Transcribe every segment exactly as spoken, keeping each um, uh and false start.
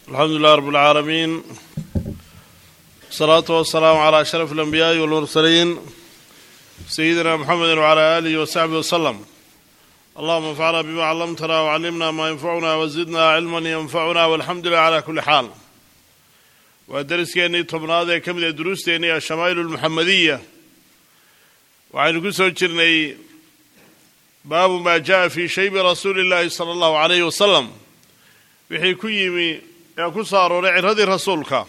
الحمد لله رب العالمين، الصلاة والسلام على أشرف الأنبياء والمرسلين سيدنا محمد وعلى آله وصحبه وسلم. اللهم انفعنا بما علمتنا وعلمنا ما ينفعنا وزدنا علما ينفعنا والحمد لله على كل حال. ودرس كأني طبناه كم دروس تاني الشمائل المحمدية، وعن قصة جرني باب ما جاء في شيب رسول الله صلى الله عليه وسلم وحي كيمي يكسر رعرض رسولك.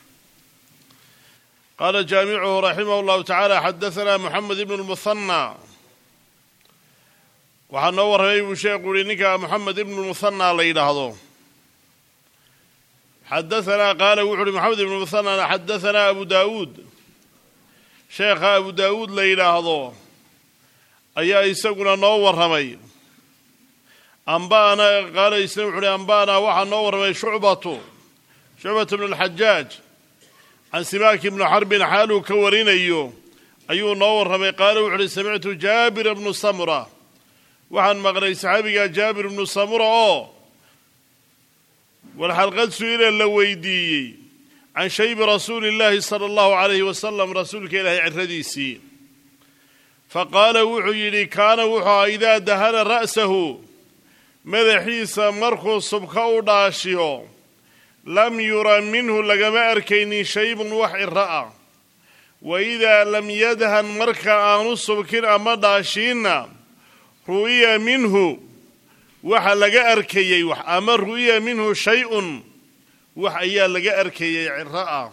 قال جامعه رحمه الله تعالى: حدثنا محمد بن المثنى، وحنور هاي شيخ قولينك محمد بن المثنى ليلهضو. حدثنا قال وحري محمد بن المثنى حدثنا أبو داود، شيخ أبو داود ليلهضو أيا يسقنا نور رمي. أنبانا قال يسمع أنبانا وحن نور رمي شعبة شعبة بن الحجاج عن سماك بن حرب حاله كورين أيو أيو نور رمي. قال وحري سمعت جابر بن سمرة، وحن مغري صحابي جابر بن سمرة أوه والحلقة سئل اللويدي عن شيب رسول الله صلى الله عليه وسلم رسولك إلهي عرديسي. فقال وحيلي كان وحا إذا دهن رأسه مدحيس مرخو صبخو داشيو لم يرى منه لقم أركيني شيب وحي الرأى، وإذا لم يدهن مركا آنو صبكين أما داشينا رؤيا منه وحا لقى أركي وح أما رؤيا منه شيء وحيا لقى أركي الرأى.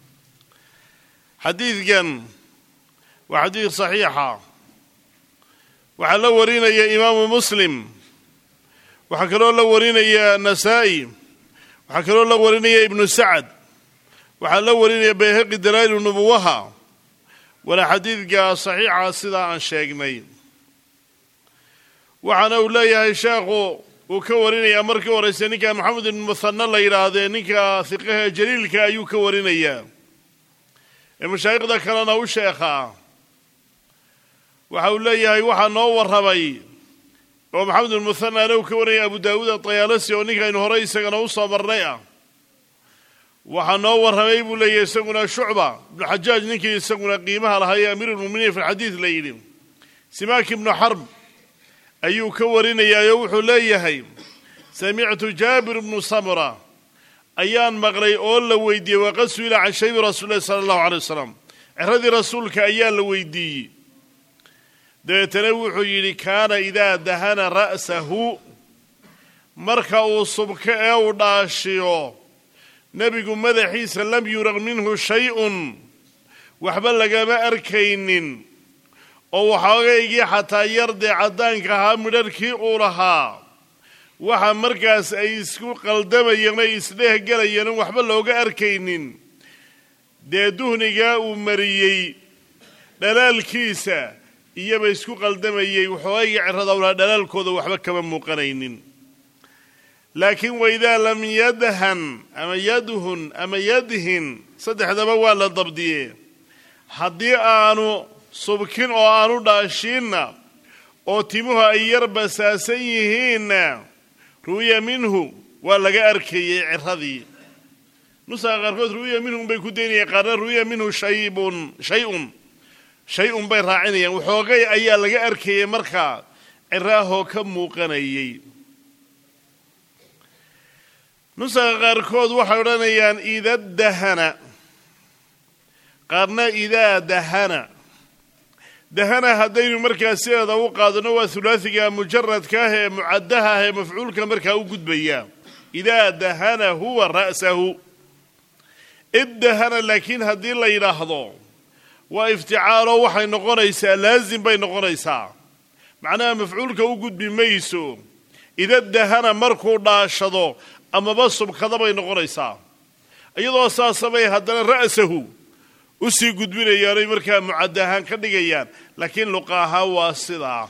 حديث جن وحديث صحيحة، وحلا ورينا يا إمام مسلم، وحكروا له ورينا يا نسائي، وحكروا له ورينا يا ابن سعد، وحلا ورينا يا بيهقي دلائل النبوة. ولا حديث جاء صحيحة سيدا عن شيخني. وحنا ولايا شيخو وكورينا يا مركي ورسنيك محمد بن المثنى الله يراده نيكا ثقه جليل كايو كورينا يا المشايخ ذا كلنا وشيخا. وحولايا وحا نور رمي ومحمد المثنى لو كوري أبو داود الطيالسي ونيكا إنه رئيسا نوصى برنيا. وحا نور رمي بولي يساقنا شعبة بن حجاج نيكا يساقنا قيمها لها أمير المؤمنين في الحديث ليلي. سماك بن حرب أيو كورين يا يوحو ليهي سمعت جابر بن سمرة أيان مغري أول لويدي وقسوا إلى عن شيب رسول الله صلى الله عليه وسلم عرضي رسولك أيان لويدي ده تنوح يلي كان إذا دهن رأسه مركا صبك أو داشيو نبي مدحيس لم يرغ منه شيء وحبل لقى ما أركين oo waxaagaygi xataa yarde cadaanka ahaa midharkii uu lahaa waxa markaas ay isku qaldamayeen ay isdheeh galayeen waxba looga arkaynin dee duhniga uu mariyay dhalaalkiisa iyaba isku qaldamayay waxaagaygi cirada wala dhalaalkooda waxba kama muuqanaynin. laakiin wayda lam yadhan ama yadhun ama yadhin saddexdaba waa la dabdiyay haddii aanu subkin oo aanu dhaashiinna oo timuhu ay yar basaasan yihiinna ru'ya minhu waa laga arkayay ciradii. nusaa qaarkood ru'ya minhum bay ku daynayeen, qaarna ru'ya minhu shaybun shayun shayun bay raacinayaan waxoogay ayaa laga arkayay markaa ciraahoo ka muuqanayay. nusaa qaarkood waxay odhanayaan ida dahana, qaarna idaa dahana. دهنا هدين مركز سيادة وقادنا وثلاثية مجرد كاه معدها مفعول كمركا وجود بيا. إذا دهنا هو رأسه الدهنا لكن هدين الله يلاحظه وافتعاله وحي نقريسا لازم بين نقريسا معناه مفعول كوجود بميسو. إذا الدهنا مركو داشضو أما بصب كذا بين نقريسا أيضا أساسا بي هدنا رأسه وسي قدبين ياري مركا معدهان كدغيان لكن لقاها واسطة.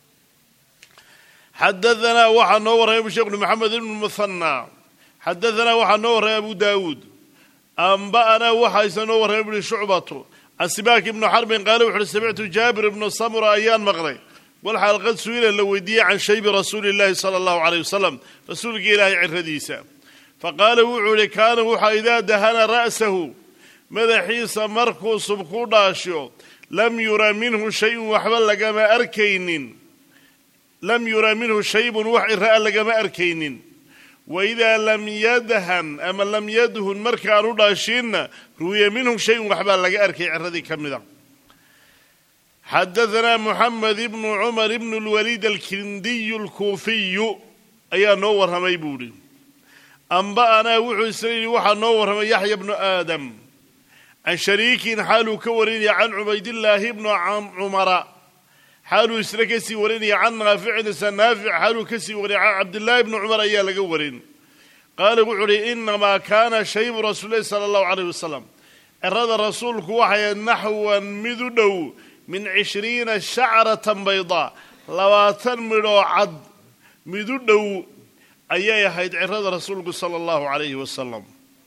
حدثنا وحا نور ابو شيخ محمد بن المثنى حدثنا وحا نور ابو داود انبانا وحا سنور ابن شعبة عن سماك بن حرب قال وحر سمعت جابر بن سمرة ايان مغري والحال قد سئل لويدي عن شيب رسول الله صلى الله عليه وسلم رسولك الهي عرديسا. faqaala wuxuu ihi kaana wuxaa idaa dahana ra'sahu madaxiisa markuu subku dhaasho lam yura minhu shayun waxba lagama arkaynin lam yura minhu shaybun wax ira'a lagama arkaynin waidaa lam yadhan ama lam yadhun markaanu dhaashiinna ruwiya minhu shayun waxbaa laga arkay ciradii ka mida xadahanaa moxamed ibnu cumar ibnu lwaliid alkindiyu alkuufiyu ayaa noo warramay buu idhi amba'anaa wuxuu isna yidhi waxaa noo warramay yaxya bnu aadam can shariikin xaaluu ka warinaya can cubaydillaahi bnu cumara xaaluu isna ka sii warinaya can naaficin isa naafic xaaluu ka sii warinaya can cabdillaahi bni cumar ayaa laga warin qaala wuxuu uhi inamaa kaana shaybu rasuulilahi sala allahu calayh wasalam cirada rasuulku waxay naxwan mid u dhow min cishriina shacratan baydaa labaatan midhoo cad mid u dhow ayay ahayd cirada rasuulku sala allahu calayhi wasalam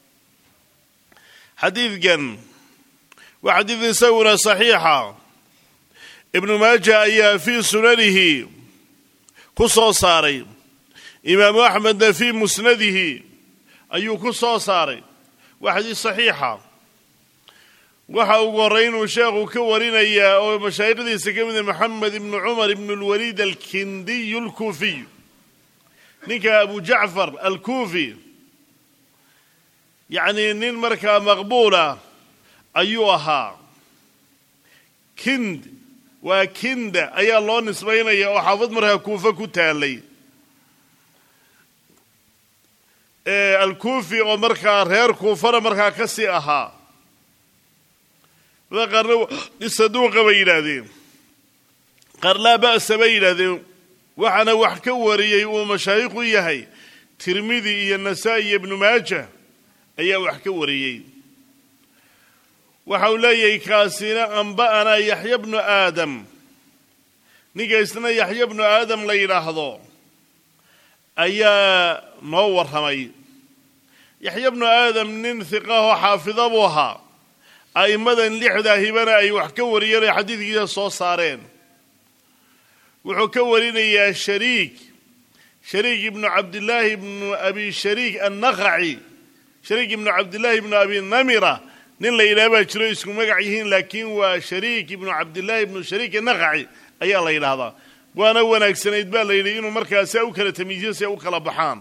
xadiidkan waa xadiid isaguna saxiixa ibnu maaja ayaa fii sunanihi ku soo saaray imaamu axmedna fii musnadihi ayuu ku soo saaray waa xadiid saxiixa waxa ugu horray inuu sheekhu ka warinayaa oo mashaayikhdiisa ka mida moxamed ibnu cumar ibnu lwaliid alkindiyu alkuufiy ninka abu jacfar alkuufi yacnii nin markaa maqbuulah ayuu ahaa kind waa kinda ayaa loo nisbaynaya oo xaafad markaa kuufa ku taalay alkuufi oo markaa reer kuufana markaa ka sii ahaa da qaarna saduuqa bay yidhaahdeen qaar laa ba'sa bay yidhaahdeen waxaana wax ka wariyey uu mashaayikhu yahay tirmidi iyo nasaa-i iyo ibnu maaja ayaa wax ka wariyey waxa uu leeyahay kaasina amba'anaa yaxya bnu aadam ninka isna yaxya bnu aadam la yidhaahdo ayaa noo warramay yaxya bnu aadam nin hiqahoo xaafida buu ahaa a'immadan lixdaa hibana ay wax ka wariyeen oy xadiidkiisa soo saareen wuxuu ka warinayaa shariik shariik ibnu cabdillaahi ibnu abi shariik annakhaci shariik ibnu cabdillaahi ibnu abi namira nin la yidhaha baa jiro isku magac yihiin laakiin waa shariik ibnu cabdillaahi ibnu shariik annakhaci ayaa la yidhaahdaa waana wanaagsanayd baa la yidhi inuu markaa sia u kala tamiijiyo si ay u kala baxaan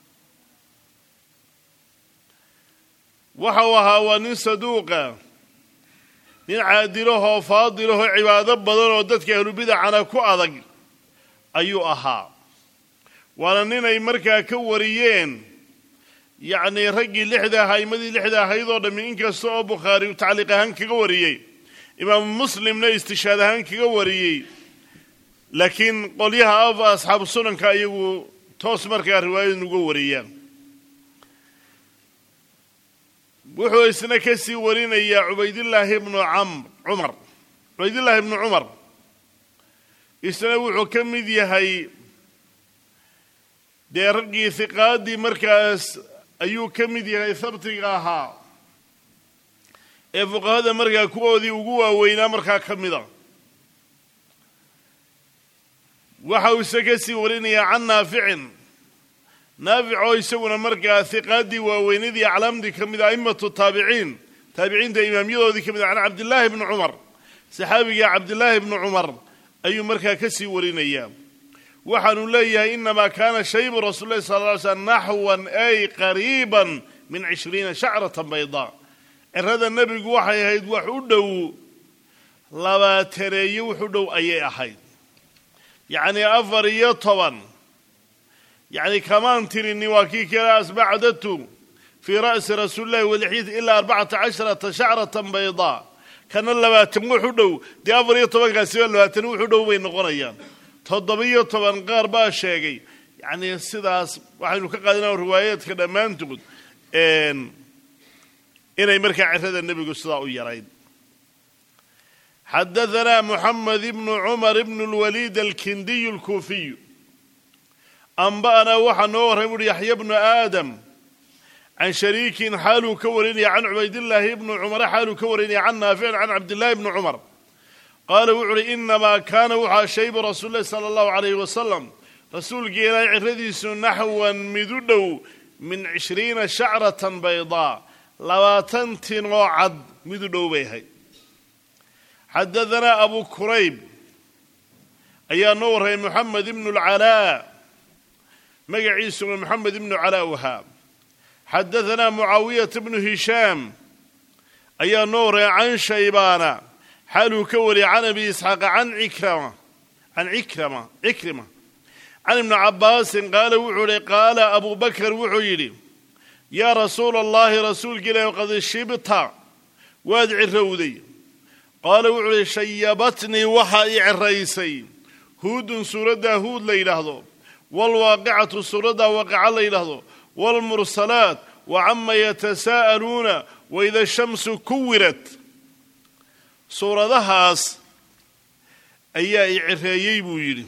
waxau ahaa waa nin saduuqa nin caadilahoo faadilahoo cibaado badan oo dadka ahlubidacana ku adag ayuu ahaa waana ninay markaa ka wariyeen yacnii raggii lixda ahaa imadii lixda ahayd oo dhammi inkasta oo bukhaari uu tacliiq ahaan kaga wariyey imaamu muslimna istishaad ahaan kaga wariyey laakiin qolyaha af asxaabu sunanka iyagu toos markaa riwaayadan uga wariyaan wuxuu isna ka sii warinayaa cubaydillaahi ibnu camr cumar cubaydillaahi ibnu cumar isna wuxuu ka mid yahay dee raggii hiqaaddii markaas ayuu ka mid yahay habtiga ahaa ee fuqahada markaa kuwoodii ugu waaweynaa markaa ka mida waxa uu isa ka sii warinayaa can naaficin naafic oo isaguna markaa hiqaaddii waaweynadii aclaamdii ka mid a a'immatu taabiciin taabiciinta imaamyadoodii ka mid a can cabdillaahi bni cumar saxaabiga cabdillaahi bni cumar ayuu markaa ka sii warinayaa waxaanu leeyahay inamaa kaana shaybu rasuul lahi sala lla ly slam naxwan ay qariiban min cishriina shacratan baydaa cirada nebigu waxay ahayd wax u dhow labaataneeye wax u dhow ayay ahayd yacnii afar iyo toban yacni kamaan tirini waa kii kale asbacdatu fii ra'si rasuulillahi walixyati ilaa arbacata casharata shacratan baydaa kana labaatan wax u dhow dee afar iyo tobankaasiba labaatan wax u dhow bay noqonayaan toddoba-iyo toban qaar baa sheegay yacnii sidaas waxaynu ka qaadinaa riwaayaadka dhammaantood inay markaa cirada nebigu sidaa u yarayd xadahanaa moxamed ibnu cumar ibnu lwaliid alkindiyu alkuufiyu amba'anaa waxaa noo warray buuhi yaxya bnu aadam can shariikin xaaluu ka warinaya can cubaydillaahi ibnu cumara xaaluu ka warinaya can naaficin can cabdillaahi bni cumar qaala wuxu uhi inamaa kaana wuxaa shaybu rasuulilahi sala allahu calayhi wasalam rasuulkii ilaahay ciradiisu naxwan mid u dhow من عشرين شعرة بيضاء لواتن تنوعد مدو بيهي حدثنا أبو كريب أي نور محمد بن العلاء مقعيس محمد بن علاء وهاب حدثنا معاوية بن هشام أي نور عن شيبان حال كوري عن أبي إسحاق عن عكرمة عن عكرمة عكرمة عن ابن عباس قال وعلي قال أبو بكر وعيلي يا رسول الله رسول قال وقد شبت وادعي الرودي قال وعلي شيبتني وحائع الرئيسي هود سورة هود ليلهضو والواقعة سورة واقع ليلهضو والمرسلات وعما يتساءلون وإذا الشمس كورت سورة هاس أي عريي بويلي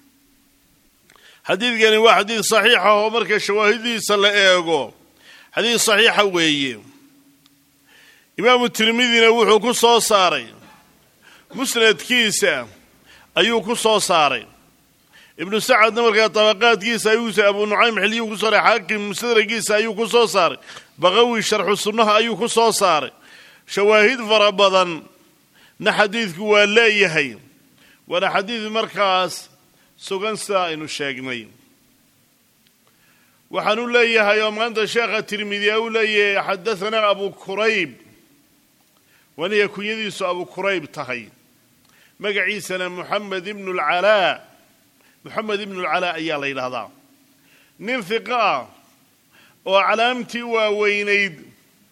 حديث قال واحد حديث صحيحة ومركز شواهدي صلى إيغو حديث صحيحة ويي إمام الترمذي نوحو كسو صاري مسند كيسا أيو كسو صاري ابن سعد نمركز طبقات كيسا أيوسا أبو نعيم حليو كسو صاري حاكم مسند كيسا أيو كسو صاري بغوي شرح السنة أيو كسو صاري شواهد فربضا نحديث كوالا يهي وانا حديث مركز سوغان سائن الشاقنين وحنو ليها يوم أنت الشيخ الترمذي أولي حدثنا أبو كريب وانا يكون يديس أبو كريب تهي مقعيسنا محمد بن العلاء محمد بن العلاء أيها ليلة هذا ننثقاء وعلامتي ووينيد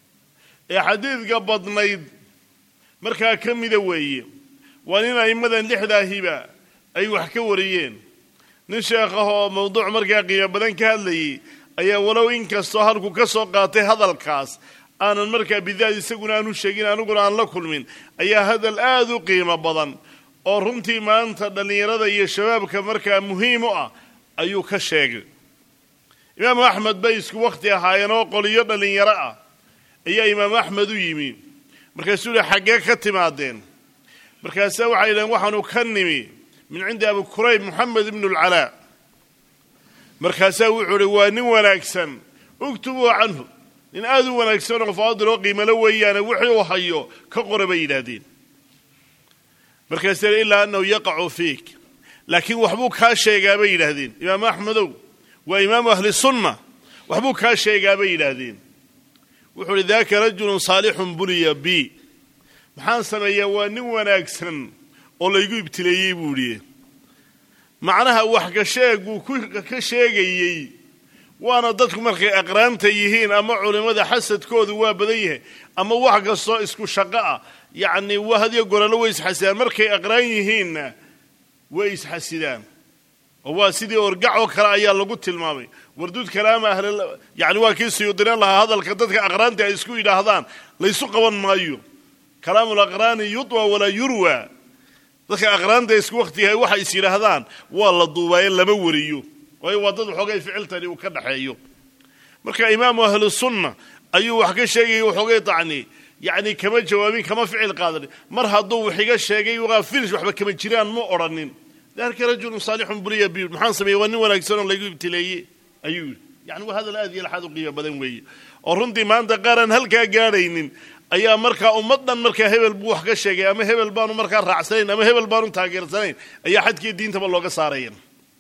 حديث قبضنيد مركا كم ذوي واننا يمدن لحدا هبا أي وحكا وريين نشاقه موضوع مركا قيا بدن كهالي أي ولو إنك الصهرك كسو قاتي هذا الكاس أنا المركا بذات يساقون أنو الشاقين أنو قرآن لكل من أي هذا الآذو قيمة بدن ورمتي ما أنت دلني رضا يا شباب كمركا مهيمة أيو كشاق إمام أحمد بيسك وقتها هاينو قولي يدلني يرأى أي إمام أحمد يمين markaasuu yidhi xaggee ka timaadeen markaasaa waxay yidhaheen waxaanu ka nimi min cindi abu kurayb moxamed ibnu alcalaa markaasaa wuxuu idhi waa nin wanaagsan uktubuu canhu nin aad u wanaagsan oo faadil oo qiimalo weeyaane wixii uu hayo ka qora bay yidhaahdeen markaasaa ilaa annahu yaqacu fiik laakiin waxbuu kaa sheegaa bay yidhaahdeen imaam axmedow waa imaamu ahli sunna waxbuu kaa sheegaa bay yidhaahdeen wuxuu daaka rajulun saalixun buliya bi maxaan sameeyaa waa nin wanaagsan oo laygu ibtileeyey buu yidhi macnaha wax ka sheeguu ka sheegayey waana dadku markay aqraanta yihiin ama culimmada xasadkoodu waa badan yahay ama wax kastoo isku shaqo ah yacni waa hadiyo gorallo way isxasidaan markay aqraan yihiinna way isxasidaan oo waa sidii orgac oo kale ayaa lagu tilmaamay وردود كلام أهل يعني واكيس يدرين لها هذا الكذب كأقران تأسكو إلى هذان ليسوا قبل مايو كلام الأقران يطوى ولا يروى ذاك أقران تأسكو وقتها واحد يصير هذان والله الضوبين لما وريو وهي وضد حقي فعلتني وكذا حيو مركا إمام أهل السنة أيوه حكي شيء وحقي طعني يعني كما جوابين كما فعل قادر مرها الضوء حكي شيء وغافلش وحبا كما جيران مو أرنين ذلك رجل صالح بريء بي محان سمي وني ولا يكسرون لا يجيب تلاقيه أيوه يعني وهذا الآذي لحد قيا بدن ويا أرندي ما عند قارن هل كجارين أي مركا أمضنا مركا هبل بوح كشجع أما هبل بانو مركا رعسين أما هبل بانو تاجر سنين أي حد كي الدين تبلغ صارين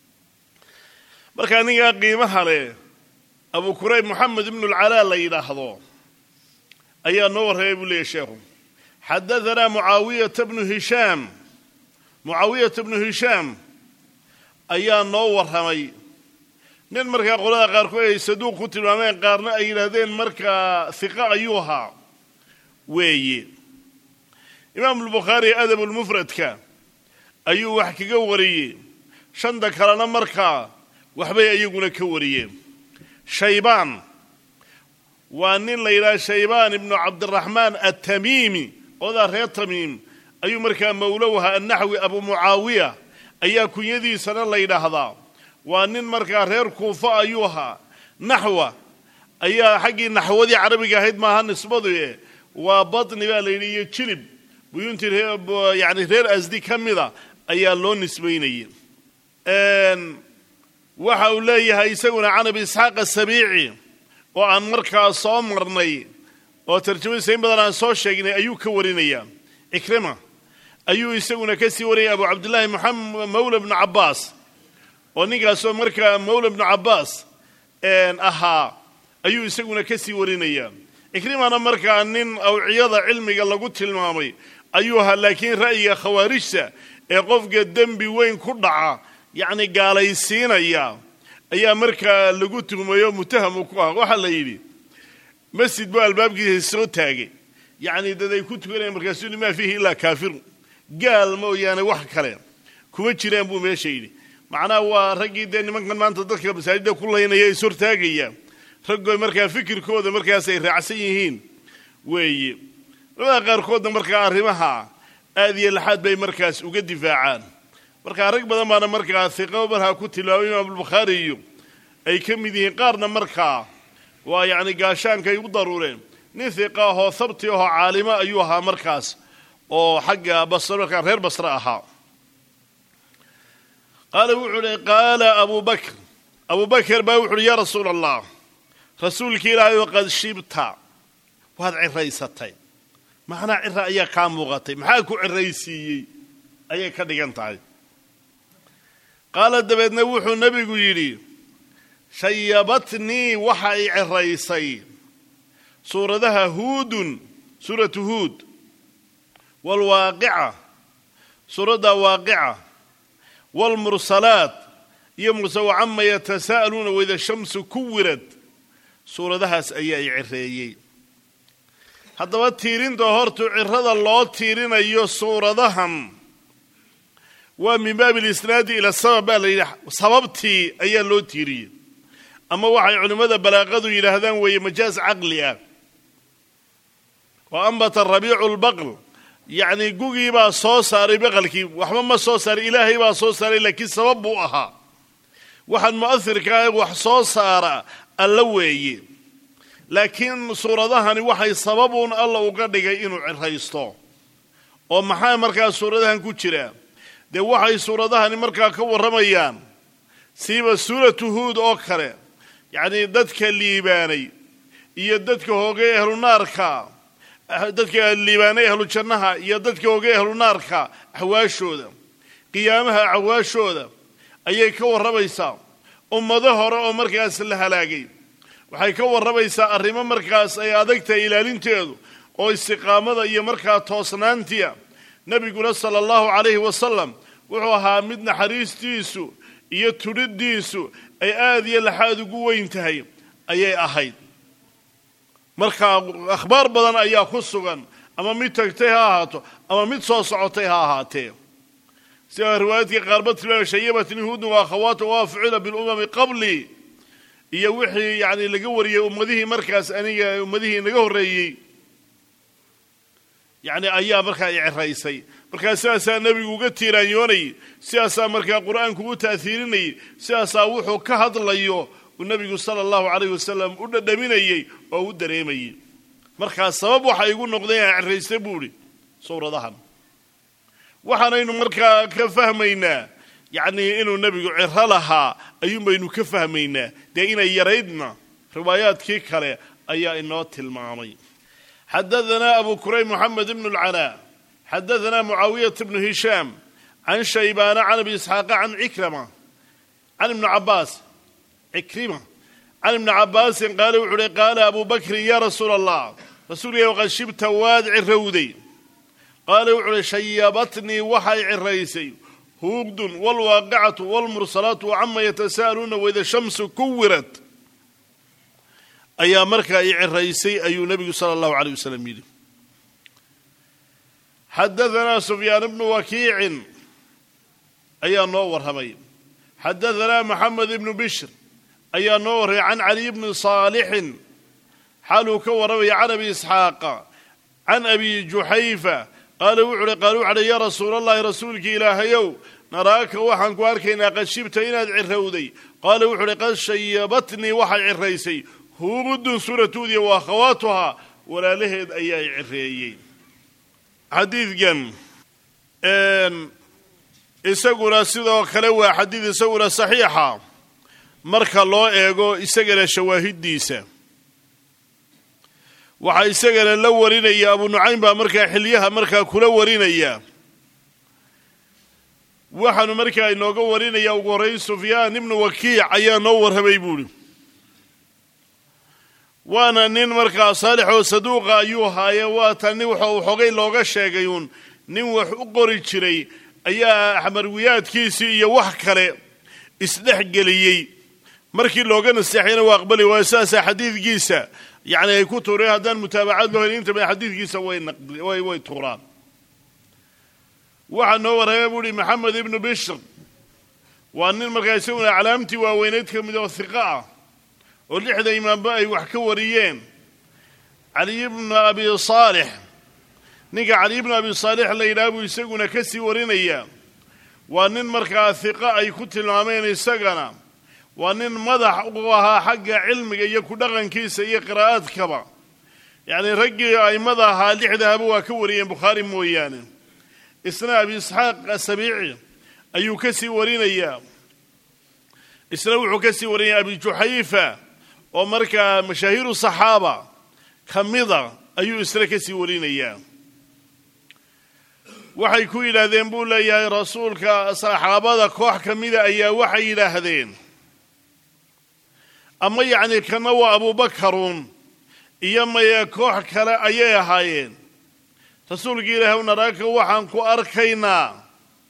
مركا نيجا قيمة عليه أبو كريب محمد بن العلاء لا يلاحظه أي نور هيبو لي شيخ حدثنا معاوية بن هشام معاوية بن هشام أي نور همي nin markaa qolada qaarkood ay saduuq ku tilmaameen qaarna ay yiraahdeen markaa thiqa ayuha weeye imaam al-bukhari adab al-mufradka ayuu wax kaga wariyay shanda kalena markaa waxbay ayaguna ka wariyeen shaybaan waa nin la yiraahdo shaybaan ibn abdurrahman at-tamimi oda reer tamim ayuu markaa mawlawaha an-nahwi abu muawiya ayaa kunyadiisana la yiraahdaa وأن مركا رير كوفا أيها نحو أيها حقي نحو ذي عربي قاعد ما هنسبضه وبطني بقى اللي يتشلب بينتر يعني رير أزدي كم ذا أيها اللون نسبيني أن وحولي هيسون عن أبي إسحاق السبيعي oo aan markaa soo marnay oo tarjumadiisa in badan aan soo sheegnay ayuu ka warinayaa. Ikrima ayuu isaguna ka sii wariyay Abu Cabdullaahi Muhammad Mawla ibn Cabbaas oo ninkaasoo markaa Mawla ibn Cabbaas ahaa ayuu isaguna ka sii warinayaa. Ikrimana markaa nin awciyada cilmiga lagu tilmaamay ayuu ahaa, laakiin ra'yiga khawaarijta ee qofka dembi weyn ku dhaca yacni gaalaysiinaya ayaa markaa lagu tuhmayo mutaham ku ah. waxaa la yidhi masjid buu albaabkiisa soo taagay, yacni dad ay ku tukanayaan markaasuu maa fiihi ilaa kaafir, gaal mooyaane wax kale kuma jiraan buu meesha yidhi. macnaha waa raggii dee nimankan maanta dadka masaajidda ku laynaya is hortaagaya, raggoo markaa fikirkooda markaas ay raacsan yihiin weeye. labada qaarkoodna markaa arrimaha aad iyo laxaad bay markaas uga difaacaan. markaa rag badan baana markaa hiqo markaa ku tilmaamay imaam albukhaari iyo ay ka mid yihiin, qaarna markaa waa yacni gaashaankay u daruureen. nin hiqa ahoo habti ahoo caalimo ayuu ahaa markaas oo xagga basra markaa reer basre ahaa. qaala wuxuu uhi qaala abu bakr abu bakr baa wuxu uhi yaa rasuula allah, rasuulkii ilaahay qad shibta, waad ciraysatay. macnaa cira ayaa kaa muuqatay, maxaa ku ciraysiiyey ayay ka dhigan tahay. qaala dabeedna wuxuu nebigu yidhi shayabatnii waxa ay ciraysay suuradaha huudun, suuratu huud, waalwaaqica, suuradda waaqica, waalmursalaat iyo mursa wacama yatasaa'aluuna wayda shamsu kuwirad, suuradahaas ayaa ay cireeyey. haddaba tiirinta hortu cirada loo tiirinayo suuradahan waa min baabi lisnaadi ila sabab baa la yidhi, sababtii ayaa loo tiiriyey. ama waxay culimmada balaaqadu yidhaahdaan weeye majaaz caqli ah. wa ambata rabiicu lbaql, yacni gugii baa soo saaray baqalkii, waxba ma soo saaray, ilaahay baa soo saaray, laakiin sabab buu ahaa. waxaan mu'ahirkaa wax soo saara alla weeye, laakiin suuradahani waxay sababuun alla uga dhigay inuu ciraysto. oo maxaa markaa suuradahan ku jira? dee waxay suuradahani markaa ka warramayaan siiba suuratu huud oo kale, yacnii dadka liibaanay iyo dadka hoogay ahlu naarka, dadka liibaanay ahlu jannaha iyo dadka hoogay ahlu naarka axwaashooda, qiyaamaha axwaashooda ayay ka warramaysaa. ummado hore oo markaas la halaagay waxay ka warramaysaa arrimo markaas ay adagtahay ilaalinteedu oo istiqaamada iyo markaa toosnaantiya. nebiguna sala allahu calayhi wasalam wuxuu ahaa mid naxariistiisu iyo tudhidiisu ay aad iyo laxaad ugu weyn tahay ayay ahayd. markaa akhbaar badan ayaa ku sugan, ama mid tagtay ha ahaato ama mid soo socotay ha ahaatee. sida riwaayadkii qaarba tilmaamay shayabatni huudun wa akhawaatu waa fucila bilumami qablii, iyo wixii yacni laga wariyey ummadihii markaas aniga ummadihii naga horreeyey yacni ayaa markaa i ciraysay. markaa sidaasaa nebigu uga tiiraanyoonayay, sidaasaa markaa qur-aanku u ta'hiirinayay, sidaasaa wuxuu ka hadlayo uu nebigu sala allahu calayhi wasalam u dhadhaminayey oo u dareemayey. markaa sabab waxa igu noqday aan ciraystay buu idhi suuradahan. waxaanaynu markaa ka fahmaynaa yacnii inuu nebigu ciro lahaa ayuun baynu ka fahmaynaa. dee inay yaraydna riwaayaadkii kale ayaa inoo tilmaamay. xadadanaa abu kurayb moxamed ibnu lcalaa xadadanaa mucaawiyata bnu hishaam can shaybaana can abi isxaaqa can cikrama can ibni cabbaas cikrima can ibni cabbaasin qaala wuxu uhi qaala abu bakrin yaa rasuula allah, rasuulkay waqad shibta waad cirowday. qaala wuxu uhi shayabatnii waxay ciraysay huugdun waalwaaqicatu waalmursalaatu wacama yatasaa'aluuna wayda shamsu kuwirad ayaa markaa i ciraysay ayuu nebigu sala allahu caleyh wasalam yidhi. xadadanaa sufyaan ibnu wakiicin ayaa noo warramay. xadadanaa maxamed ibnu bishr ayaa noo warramay can caliy bni saalixin xaaluu ka warramaya can abi isxaaqa can abi juxayfa qaala wuxu uhi qaala wuxu uhi yaa rasuula allahi, rasuulkii ilaahayow, naraaka waxaan ku arkaynaa qad shibta inaad cirowday. qaala wuxu uhi qad shayabatnii waxay ciraysay huudun suuratuudiya wa akhawaatuhaa, walaalaheed ayaa i cireeyey. xadiidkan isaguna sidoo kale waa xadiid isaguna saxiixa marka loo eego isagana shawaahiddiisa. waxa isagana la warinaya Abu Nu'aym baa markaa xiliyaha markaa kula warinaya waxaanu markaa inooga warinaya ugu horeyn Sufyaan ibn Wakiic ayaa noo warramay buuli waana nin markaa saalix oo saduuqa ayuu haaya waa tan wuxuu xogay looga sheegay un nin wax u qori jiray ayaa xamarwiyaadkiisii iyo wax kale isdhex geliyay markii looga naseexayna waa aqbali waa asaasa xadiidkiisa يعني ay ku tuureen haddaan mutaabacad loo helin inta xadiidkiisa way way way tuuraan waxa noo warramay buuri Maxamed ibn Bishr waa nin markaa isaguna calaamtii waaweyneed ka mid oo thiqa ah oo lixda imaamba ay wax ka wariyeen Ali ibn Abi Salih ninka Ali ibn Abi Salih la yiraahdo isaguna ka sii warinaya waa nin markaa thiqa ay ku tilmaameen isagana waa nin madax u ahaa xagga cilmiga iyo ku dhaqankiisa iyo qiraa'adkaba yani ragii ay madaxa lixdaaba waa ka wariyeen Bukhari mooyaane isna Abi Ishaq as-Sabi'i ayuu ka sii warinaya isna wuxuu ka sii warinaya Abi Juhayfa oo markaa mashaahiru saxaaba kamida ayuu isna ka sii warinaya waxay ku yiraahdeen buu leeyahay rasuulka saxaabada koox kamida ayaa waxay yiraahdeen ama yani kana waa Abu Bakarun iyo maya koox kale ayay ahaayeen rasuulka Ilaahay naraaka waxaan ku arkaynaa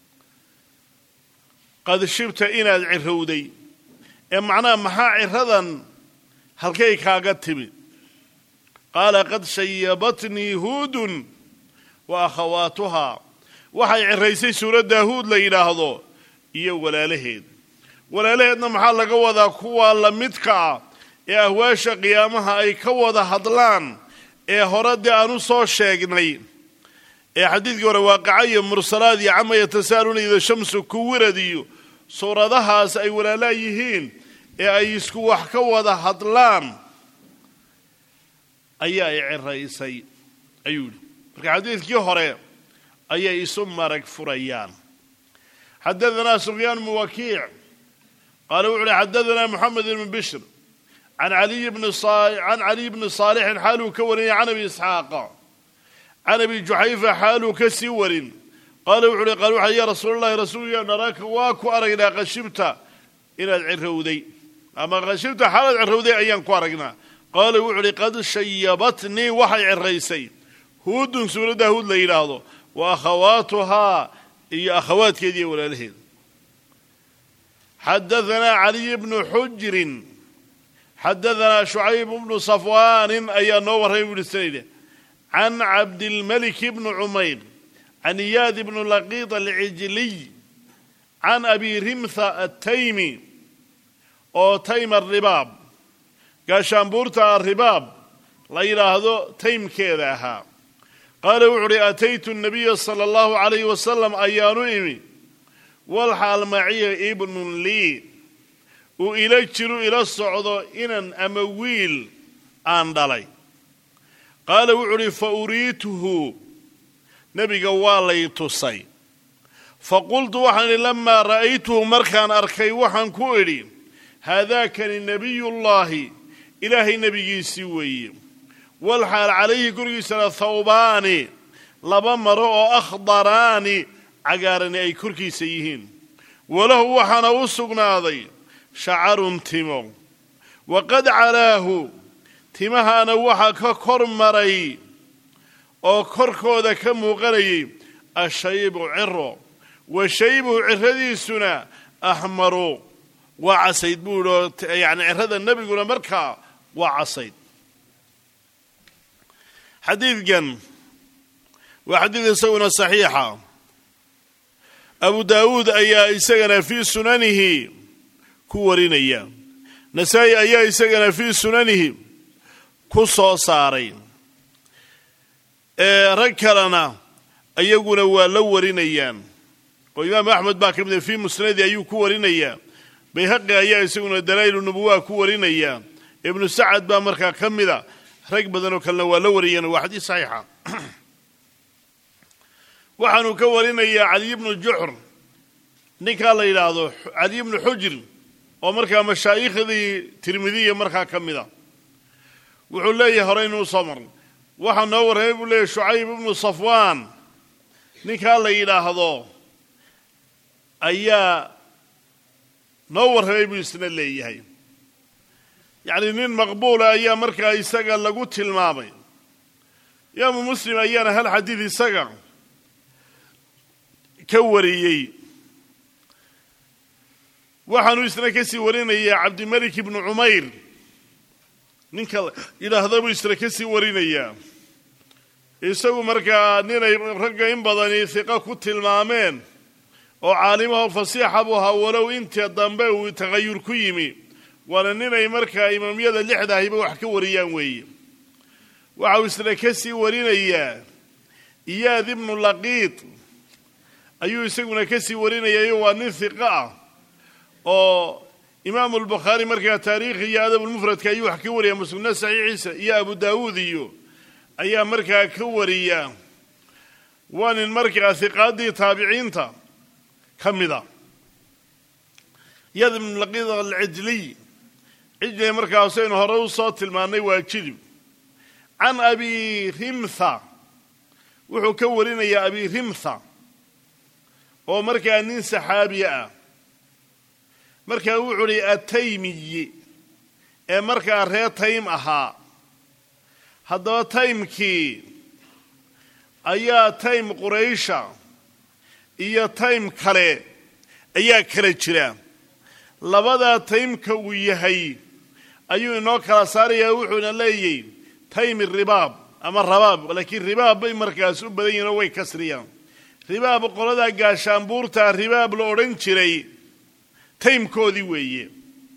qad shibta inaad cirowday ee macnaa maxaa ciradan halkay kaaga timi qaala qad shayyabatni hudun wa akhawaatuha waxay ciraysay suurada Huud la yiraahdo iyo walaalaheed walaalaheedna maxaa laga wadaa kuwa la midka ee ahwaasha qiyaamaha ay ka wada hadlaan ee horada aanu soo sheegnay ee xadiidkii hore waaqicay mursalaad iyo ama yatasaaluna ida shamsu kuwiradiyo suuradahaas ay walaala yihiin ee ay isku wax ka wada hadlaan ayaa ciraysay ayuu marka xadiidkii hore ayay isu marag furayaan حدثنا سفيان بن وكيع قال وعلي حدثنا محمد بن بشر عن علي بن صالح عن علي بن صالح حاله كوري عن ابي اسحاق عن ابي جحيفه حاله كسور قال وعلي قال وحي يا رسول الله رسول الله نراك واكو ارينا قشبت الى العرودي اما قشبت حال العرودي ايان كو ارغنا قال وعلي قد شيبتني وحي عريسي هود سوره هود لا يراهدو واخواتها هي اخوات كيدي ولا لهين حدثنا علي بن حجر حدثنا شعيب بن صفوان أي نور بن السيد عن عبد الملك بن عمير عن إياد بن لقيط العجلي عن أبي رمثة التيمي أو تيم الرباب كاشامبورتا الرباب لا يراهدو تيم كذاها قال وعري أتيت النبي صلى الله عليه وسلم أيانو إمي والحال معي ابن لي وإلى جرو إلى الصعود إن أمويل أندلي قال وعري فأريته نبي قوالي تصي فقلت وحن لما رأيته مركان أركي وحن كوري هذا كان نبي الله إلهي نبي سوي والحال عليه قري سنة ثوباني لبمرؤ أخضراني عقارني أي كركي سيهين وله وحنا وسقنا ذي شعر تيمو وقد علاه تيمها نوحا ككرمري أو كركو ذا كمغري الشيب عرو والشيب عرذي سنة أحمر وعسيد بولو يعني عرذ النبي يقول مركا وعسيد حديث جن وحديث سونا صحيحة أبو داود أيا إسجن في سننه كورين أيام نسائي أيا إسجن في سننه كصو صارين إيه ركلنا أيقون ولورين أيام وإمام أحمد باكر من في مسند أيو كورين أيام بيحق أيا إسجن دلائل النبوة كورين أيام ابن سعد بامركا كمذا ركب ذنو كلا ولورين وحدي صحيحة وحنو كورين يا علي بن الجحر نكال إلى علي بن حجر ومركا مشايخ ذي ترمذية مركا كمذا وعلي هرين وصمر waxaa noo warramay buu leeyahy Shucayb ibnu Safwaan ninkaa la yidhaahdo ayaa noo warramay buu isna leeyahay yacni nin maqbuula ayaa markaa isaga lagu tilmaamay imaamu Muslim ayaana hal xadiid isaga ka wariyey waxaanu isna ka sii warinayaa Cabdimalik ibnu Cumayr ninka yidhaahda buu isna ka sii warinayaa isagu markaa ninay ragga in badani hiqa ku tilmaameen oo caalimaha fasiixa buu ahaa walow inta dambe uu tagayur ku yimi waana ninay markaa imaamiyada lixda ahiba wax ka wariyaan weeye waxa uu isna ka sii warinayaa Iyaad ibnu Laqiid ayuu isaguna ka sii warinayaa waa nin hiqa ah oo imaam al-Bukhari markaa taariikh iyo adab al-mufradka ayuu wax ka wariyaa musnad saxiixiisa iyo Abu Daawud iyo ayaa markaa ka wariya waa nin markaa hiqaadii taabiciinta ka mida Iyaad ibnu Laqiid al-Cijli cijli markaa saynu hore u soo tilmaanay waa jilib can Abi Rimtha wuxuu ka warinayaa Abi Rimtha oo markaa nin saxaabi ah markaa wuxuu yidhi ataymiyi ee markaa reer taym ahaa haddaba taymkii ayaa taym quraysha iyo taym kale ayaa kala jira labadaa taymka uu yahay ayuu inoo kala saarayaa wuxuuna leeyahy taym ribaab ama rabaab laakiin ribaab bay markaas u badan yihiin oo way kasriyaan ribaab qoladaa gaashaanbuurta ribaab la odhan jiray taymkoodii weeye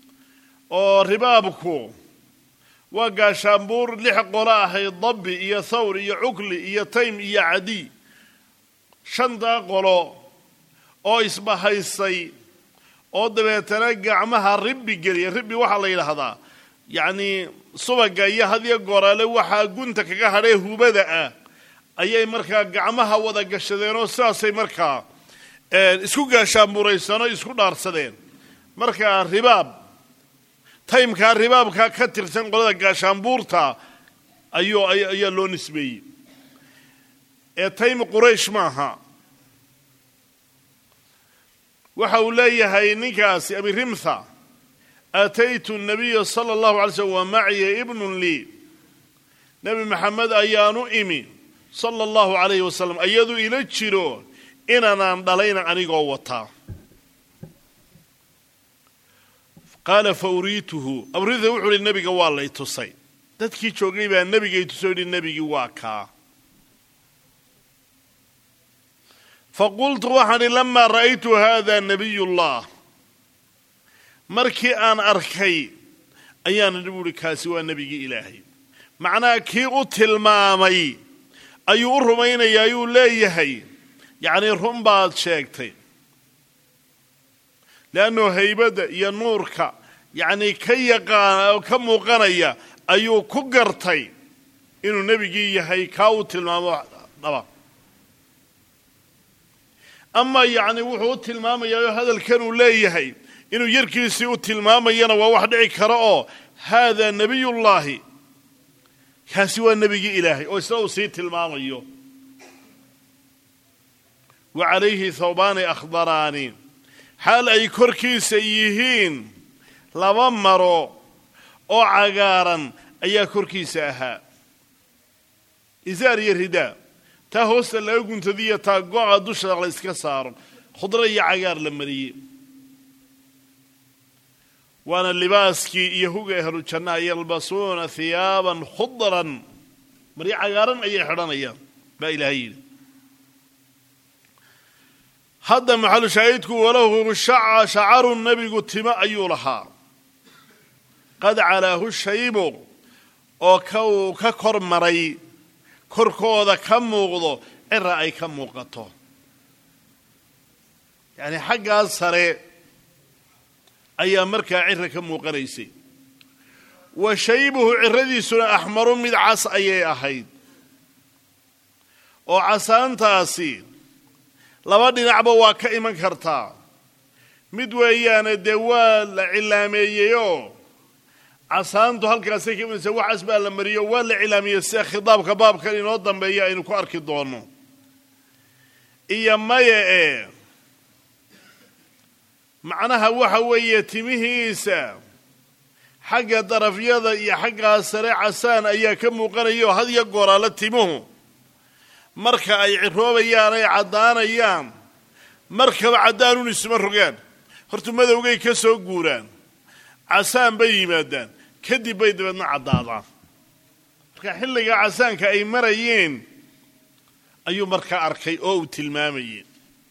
oo ribaabku waa gaashaanbuur lix qolo ahayd dabbi iyo thawr iyo cukli iyo taym iyo cadi shantaa qolo oo isbahaysay oo dabeetana gacmaha ribbi geliya ribbi waxaa la yidhaahdaa yacni subaga iyo hadiyo goorale waxaa gunta kaga hadhee hubada ah ayay markaa gacmaha wada gashadeen oo sidaasay markaa isku gaashaanbuuraysanoo isku dhaarsadeen markaa ribaab taymkaa ribaabkaa ka tirsan qolada gaashaanbuurta ayuu ayaa loo nisbeeyey ee taym quraysh maaha waxa uu leeyahay ninkaasi Abi Rimtha ataytu nabiya sala allahu alay slm wa maciya ibnun lii nebi maxamed ayaanu imi sala allahu calayhi wasalam iyaduu ila jiro inaanaan dhalayna anigoo wataa qaala fa uriituhu abrida wuxuu ihi nebiga waa lay tusay dadkii joogay baa nebigay tusoo yidhi nebigii waa kaa faqultu waxaan idhi lamaa ra'aytu haada nabiyullah markii aan arkay ayaan idhi buuhi kaasi waa nebigii ilaahay macnaha kii u tilmaamay ayuu u rumaynayaa ayuu leeyahay yacnii run baad sheegtay leannu haybadda iyo nuurka yacnii ka yaqaan ka muuqanaya ayuu ku gartay inuu nebigii yahay kaa u tilmaamo dhaba ama yacni wuxuu u tilmaamayaa hadalkan uu leeyahay inuu yarkiisii u tilmaamayana waa wax dhici kara oo haadaa nebiyullaahi kaasi waa nebigii ilaahay oo isna uu sii tilmaamayo wa calayhi thawbaani akhdaraani xaal ay korkiisa yihiin laba maro oo cagaaran ayaa korkiisa ahaa izaar iyo ridaa taa hoosta laga guntadiyo taa go-a dusha la iska saaro khudro iyo cagaar la mariyey waana libaaskii iyo huga ahlu jannaha yalbasuuna hiyaaban khudran maryo cagaaran ayay xidhanayaan baa ilaahay yidhi hadda maxalu shaahidku walahu shacaru nebigu timo ayuu lahaa qad calaahu shaybu oo ka uu ka kor maray korkooda ka muuqdo cira ay ka muuqato yacni xaggaas sare ayaa markaa cira ka muuqanaysay wa shaybuhu ciradiisuna axmaru mid cas ayay ahayd oo casaantaasi laba dhinacba waa ka iman kartaa mid weeyaane dee waa la cilaameeyeyoo casaantu halkaasay ka imanaysaa waxaas baa la mariyo waa la cilaamiyey sida khitaabka baabkan inoo dambeeya aynu ku arki doono iyo maya ee macnaha waxa weeye timihiisa xagga darafyada iyo xagga sare casaan ayaa ka muuqanaya oo had iyo gooraala timuhu marka ay ciroobayaan ay caddaanayaan markaba caddaanun isma rogaan horta madowgay ka soo guuraan casaan bay yimaadaan kadib bay dabeedna caddaadaan marka xilliga casaanka ay marayeen ayuu markaa arkay oo uu tilmaamayey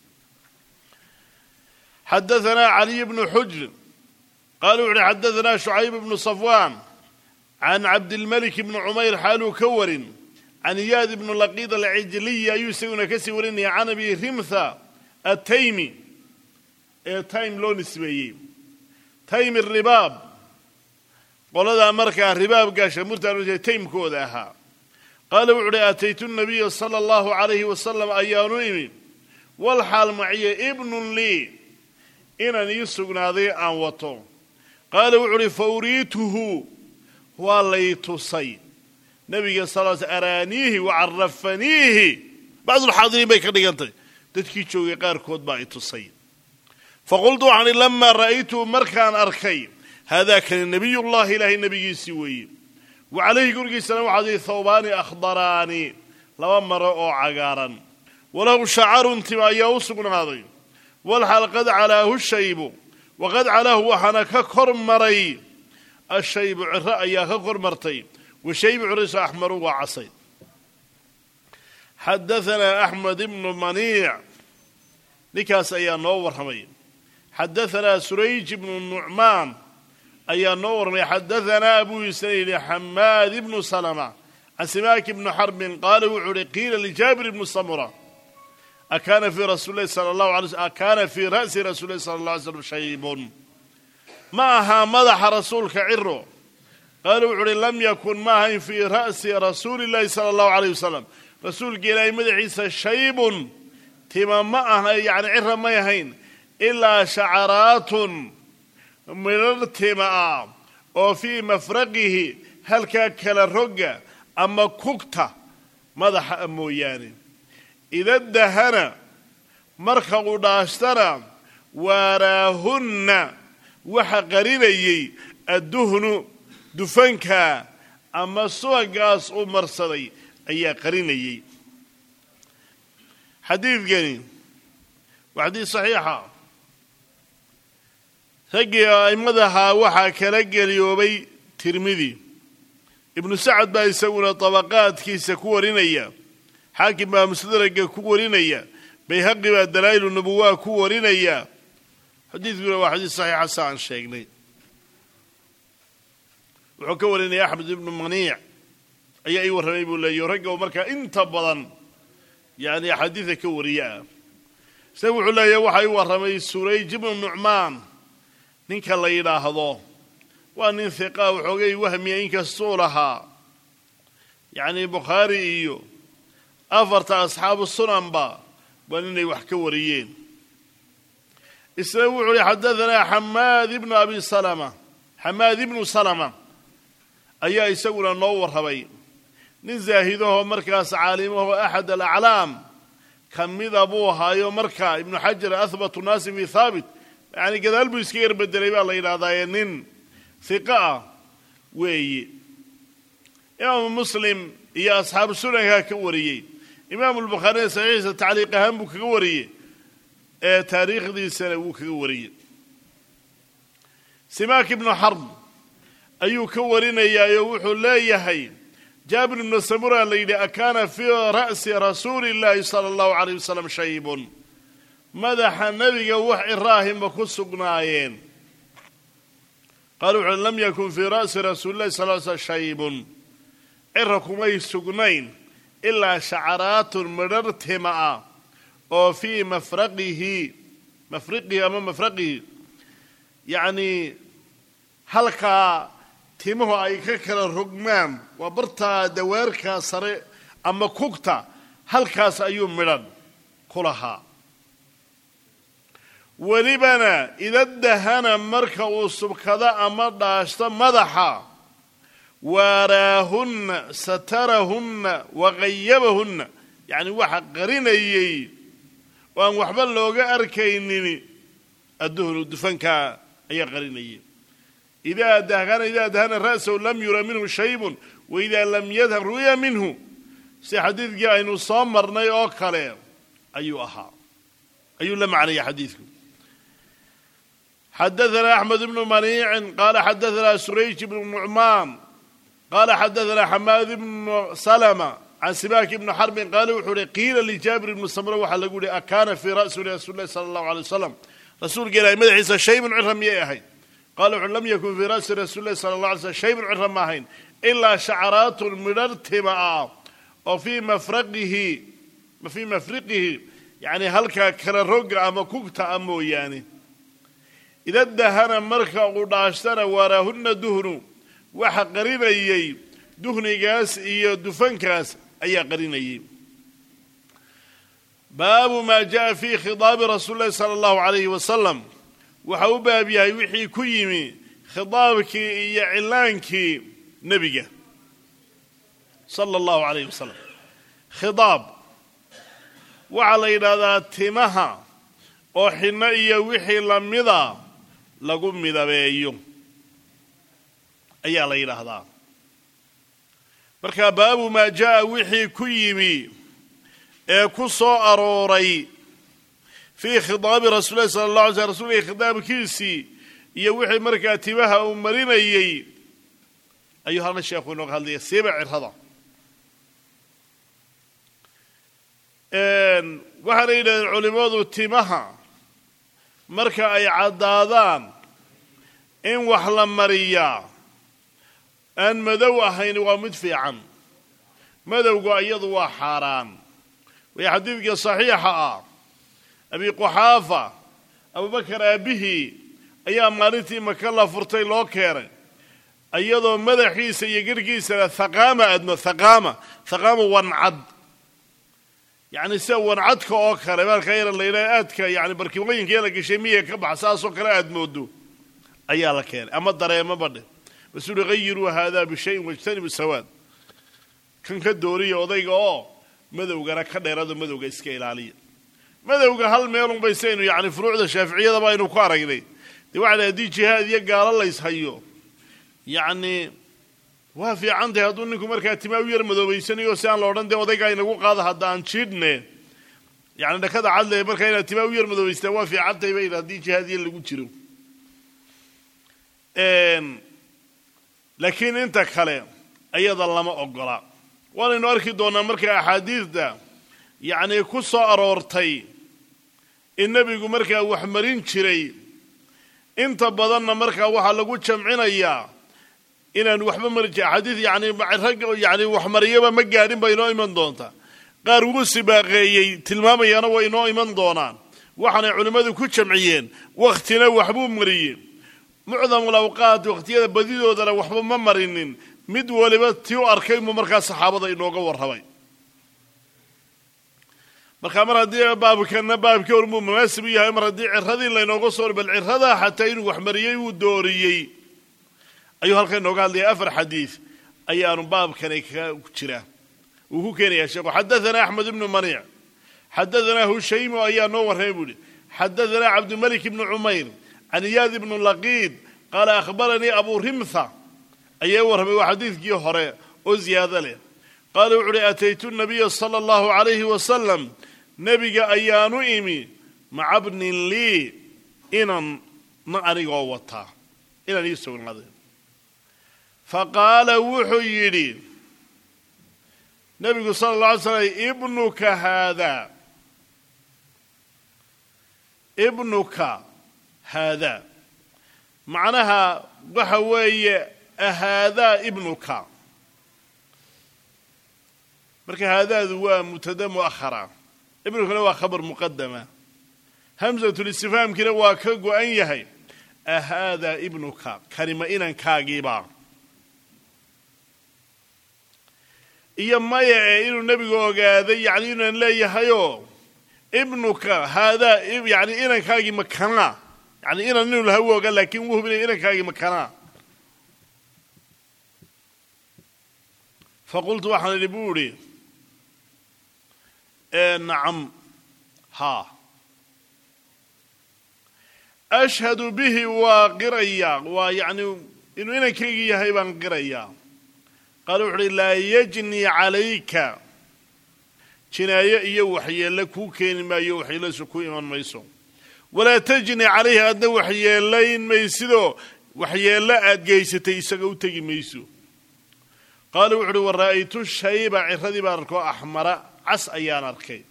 xadaثanaa caliy bnu xujr qaala wuxuuhi xadaثanaa shucayb bnu safwaan can cabdilmalik bni cumayr xaaluu ka warin can iyaad ibnu laqiid alcijliyi ayuu isaguna kasii warinaya can abi rimtha ataymi ee taym loo nisbeeyey taymi ribaab qoladaa markaa ribaab gaasha murtaa taymkooda ahaa qaala wuxu uhi aataytu nabiya sala allahu calayhi wasalam ayaanu imi walxaal maciya ibnun lii inaan ii sugnaaday aan wato qaala wuxu uhi fa uriituhu waa lay tusay nabiga sal l araaniihi wa carafaniihi bacdulxaadiriin bay ka dhigantay dadkii joogay qaarkood baa i tusay faqultu waxaan ihi lamaa ra'aytuhu markaan arkay haadaa kani nebiyullahi ilaahay nebigiisii weeye wa calayhi gurigiisana waxaad ihi thawbaani akhdaraani laba maro oo cagaaran walahu shacarun tima ayaa u sugnaaday walxal qad calaahu shaybu waqad calaahu waxaana ka kor maray ashaybu ciro ayaa ka kor martay washaybu ciriso axmaru waa casay xadaثanaa axmed ibnu maniic ninkaas ayaa noo warramay xadaثanaa surayj ibnu nucmaan ayaa noo warramay xadaثanaa abuu isnayli xamaad ibnu salma can simaak ibni xarbin qaala wuxuu uhi qiila lijaabir ibni samura akaana fii rasuuli lahi sala allahu alay slm akaana fii ra'si rasuuli lahi sala allah alay slam shaybun ma ahaa madaxa rasuulka ciro qaala wuxu uhi lam yakun ma ahayn fii ra'si rasuuli llahi sala allahu alayh wasalam rasuulka ilaahay madaxiisa shaybun tima ma aha yani cira may ahayn ilaa shacaraatun midhar tima ah oo fii mafraqihi halkaa kala rogga ama kugta madaxa mooyaane ida dahana marka uu dhaashtana waaraahunna waxa qarinayay adduhnu dufanka ama subagaas uu marsaday ayaa qarinayay xadiidkani waa xadiid saxiixa raggii a'immadahaa waxaa kala geliyoobay tirmidi ibnu sacad baa isaguna dabaqaadkiisa ku warinaya xaakim baa mustadraga ku warinaya bayhaqi baa dalaa'ilu nubuwaa ku warinaya xadiidkuna waa xadiid saxiixa sa aan sheegnay wuxuu ka warinaya axmed ibnu maniic ayaa ii warramay buu leeyahy ragga oo markaa inta badan yani axaadiida ka wariya ah isaga wuxuu leeyahay waxaa ii warramay surayj ibnu nucmaan ninka la yidhaahdo waa nin hiqaa waxoogay wahmiya inkastuu lahaa yacni bukhaari iyo afarta asxaabu sunanba waa ninay wax ka wariyeen isna wuxuu uhi xadaثanaa xamaad ibnu abi salama xamaad ibnu salama ayaa isaguna noo warramay nin zaahidahoo markaas caalimahoo axad alaclaam ka mida buu ahaayo markaa ibnu xajar ahbatu naasi fi haabit yani gadaal buu iska yar bedelay baa la yidhahdaaye nin hiqa ah weeye imaamu muslim iyo asxaabu sunankaa ka wariyey imaamu lbukhaarina saxiixiisa tacliiq ahaan buu kaga wariyey ee taariikhdiisana wuu kaga wariyey simaak ibnu xarb ayuu ka warinayaayo wuxuu leeyahay jaabir ibnu samura la yidhi akaana fii ra'si rasuuli llaahi sala allahu calayh wasalam shaybun madaxa nebiga wax ciraahinba ku sugnaayeen qaala wuxu uhi lam yakun fii ra'si rasuuli llahi sal l slam shaybun cira kumay sugnayn ilaa shacaraatun midhar tima ah oo fii mafraqihi mafriqihi ama mafraqihi yacnii halkaa timuhu ay ka kala rogmaan waa bartaa dawaarkaa sare ama kugta halkaas ayuu midhan ku lahaa welibana ida dahana marka uu subkado ama dhaashto madaxa waaraahunna satarahunna waqayabahunna yacni waxa qarinayey oo aan waxba looga arkaynin adduhnu dufankaa ayaa qarinayay idaa dahana idaa dahana ra'sahu lam yura minhu shaybun waidaa lam yadhab ru'ya minhu si xadiidkii aynu soo marnay oo kale ayuu ahaa ayuu la macnaya xadiidku xadaثna أحmed بن maniicin qaala xadaثna surayj بن nucmaan qaala xadaثna xamaad بن slma can sibaak ibni xarbin qaala wuxuu uhi qiila lijaabir ibni samra waxaa lagu yihi akaana fii ra'si rasuuli lahi sala allahu alay wasalam rasuulka ilaahay madaxiisa shaybun cira miyay ahayd qaala wuxuui lam yakun fii ra'si rasuuli lahi sala allah alay slam shaybun cira ma ahayn ilaa shacaraatun midhar tima ah oo fii mafraqihi fii mafriqihi yacni halkaa kala roga ama kugta a mooyaane ida dahana marka uu dhaashtana waaraahunna duhnu waxa qarinayey duhnigaas iyo dufankaas ayaa qarinayay baabu maa jaa fii khidaabi rasuuli lahi sala allahu alayhi wasalam waxa u baab yahay wixii ku yimi khidaabkii iyo cilaankii nebiga sala allahu alayhi wasalam khidaab waxaa la yidhaahdaa timaha oo xinno iyo wixii lamida lagu midabeeyo ayaa la yidhaahdaa marka baabu maa jaa wixii ku yimi ee ku soo arooray fii khidaabi rasuulillahi sala allah alay slm rasuulka khidaabkiisii iyo wixii markaa timaha uu marinayey ayuu halna sheekhu inooga hadlaya siiba cirada waxaana yidhahdeen culimmadu timaha marka ay caddaadaan in wax la mariyaa aan madow ahayn waa mid fiican madowga iyadu waa xaaraan way xadiidkii saxiixa ah abi quxaafa abubakar aabbihii ayaa maalintii maka la furtay loo keenay iyadoo madaxiisa iyo garhkiisana haqaama admo haqaama haqaama wancad yacni sida wancadka oo kale marka yara la yidhaha aadka yani barkimooyinka la gashay miya ka bax saasoo kale aad moodo ayaa la keenay ama dareemo badhe mas-uuli hayiruu haadaa bishayin wajtanibu sawaad kan ka dooriya odayga oo madowgana ka dheerado madowga iska ilaaliya madowga hal meelunbay saynu yani furuucda shaaficiyadaba aynu ku aragnay dee waxa la haddii jihaad iyo gaalo layshayo yacni waa fiican tahay hadduu ninku markaa timaa u yar madoobaysanayo si aan la odhan dee odaygaa inagu qaada hadda aan jiidhne yani dhakada cadle markaa inaad timaa u yar madoobaystaan waa fiican tahay bay haddii jihaadiya lagu jiro laakiin inta kale ayada lama ogola waanaynu arki doonaa markaa axaadiidda yacni ku soo aroortay in nebigu markaa wax marin jiray inta badanna markaa waxaa lagu jamcinayaa inaan waxba mari jirin axaadiid yani rag yani waxmariyaba ma gaadhin ba inoo iman doontaa qaar ugu sibaaqeeyey tilmaamayaana way inoo iman doonaan waxaanay culimmadu ku jamciyeen wakhtina waxbuu mariyey mucdamul awqaat wakhtiyada badidoodana waxba ma marinin mid waliba tii u arkay muu markaa saxaabada inooga warramay markaa mar haddii baabkana baabkii hor muu munaasib u yahay mar haddii ciradii laynooga soo bal ciradaa xataa inuu wax mariyey uu dooriyey ayuu halka inooga hadlaya afar xadiid ayaanu baabkani ka jiraa uu ku keenayaa sheekhu xadaثana axmed ibnu maniic xadaثana hushaymu ayaa noo warramay buu ihi xadaثana cabdimalik ibnu cumayr can iyaad ibnu laqiid qaala akhbaranii abu rimtha ayaa warramay waa xadiidkii hore oo ziyaado leh qaala wuxu uhi ataytu nabiya sala allahu calayhi wasalam nebiga ayaanu imi maca bnin lii inan na anigoo wataa inaan ii sugnaaday faqaala wuxuu yidhi nebigu sala allah alay slam ibnuka haadaa ibnuka haadaa macnaha waxa weeye ahaadaa ibnuka marka haadaadu waa mubtada mu'ahara ibnukana waa khabar muqadama hamsatulistifhaamkiina waa ka go-an yahay ahaadaa ibnuka kanima inankaagiiba iyo maya ee inuu nebigu ogaaday yani inaan leeyahayoo ibnuka haadaa yani inankaagii makanaa yani inan inuu laha u ogaa laakiin wuu hubinaya inankaagii makanaa faqultu waxaan idhi buu idhi ee nacam haa ashhadu bihi waa qirayaa waa yacni inuu inankaygii yahay baan qirayaa qaala wuxu uhi laa yajni calayka jinaaye iyo waxyeelle kuu keeni maayo waxyeeladiisu ku iman mayso walaa tajni calayhi aadna waxyeelayn maysidoo waxyeello aad geysatay isaga u tegi mayso qaala wuxu uhi wa ra'aytu shayba ciradii baan arkoo axmara cas ayaan arkay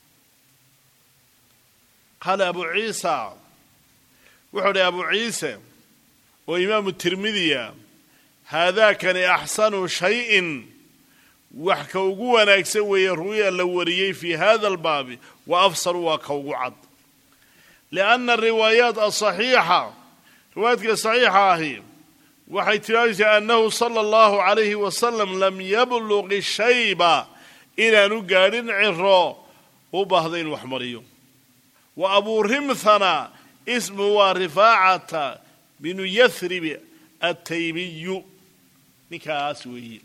qaala abu ciisa wuxuu dhi abu ciise oo imaamu tirmidiya haadaakani axsanu shayin wax ka ugu wanaagsan weeye ru'ya la wariyey fii hada albaabi wa afsaru waa ka ugu cad lianna ariwaayaat asaxiixa riwaayaadka saxiixa ahi waxay tilmaamaysaa annahu sala allahu calayhi wasalam lam yabluqi shayba inaanu gaadhin ciro u baahda in wax mariyo wa abuu rimthana ismuhu waa rifaacata binu yathrib ataymiyu ninkaas weeye